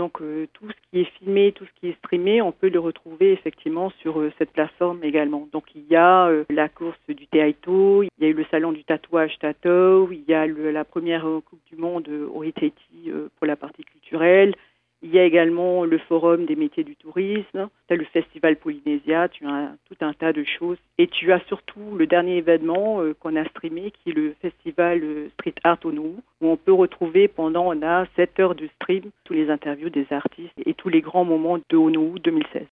Donc tout ce qui est filmé, tout ce qui est streamé, on peut le retrouver effectivement sur cette plateforme également. Donc il y a la course du Teaito, il y a eu le salon du tatouage Tatou, il y a la première Coupe du Monde au Haiti pour la partie culturelle. Il y a également le forum des métiers du tourisme, tu as le festival Polynésia, tu as tout un tas de choses. Et tu as surtout le dernier événement qu'on a streamé, qui est le festival Street Art Onou, où on peut retrouver on a 7 heures de stream, tous les interviews des artistes et tous les grands moments de Onou 2016.